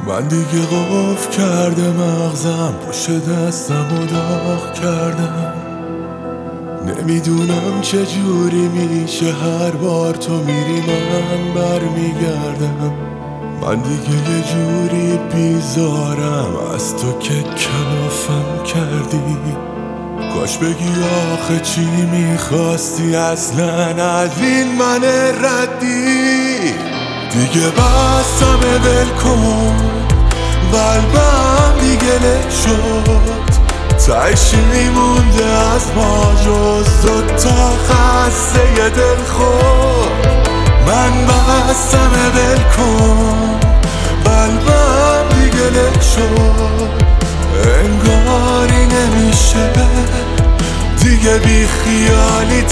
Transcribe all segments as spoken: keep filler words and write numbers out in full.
من دیگه قفل کرده مغزم، پشت دستم و داغ کردم. نمیدونم چجوری میشه هر بار تو میری من برمیگردم. من دیگه یه جوری بیزارم از تو که کلافم کردی. کاش بگی آخه چی میخواستی اصلا از این من ردی. دیگه بستمه ول کن، قلبم دیگه له شد. تهش میمونده از ما جز دوتا خسته دل خود. من بستمه ول کن، قلبم دیگه له شد. انگاری نمیشه دیگه بی خیالی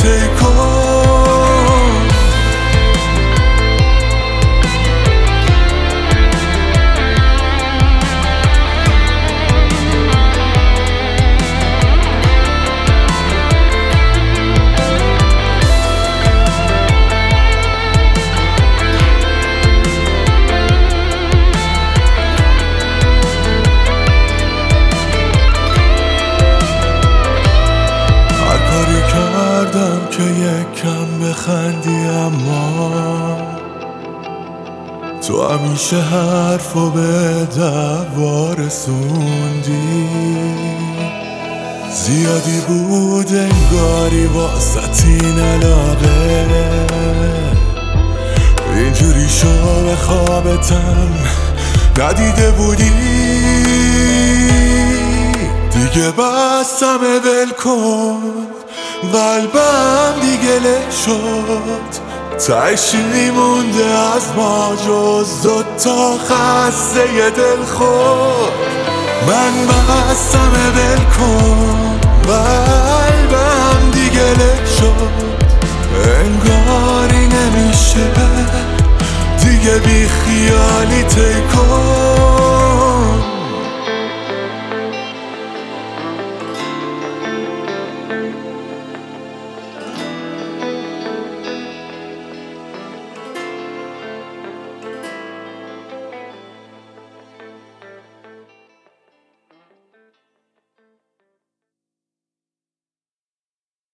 تکن. که یک کم بخندی اما تو همیشه حرفو به دعوا رسوندی. زیادی بود انگاری واسط این علاقه، اینجوری شو به خوابتم ندیده بودی. دیگه بستمه ول کن، قلبم دیگه له شد. تهش میمونده از ما جز دوتا خسته دل خود. من بستمه ول کن، قلبم دیگه له شد. انگار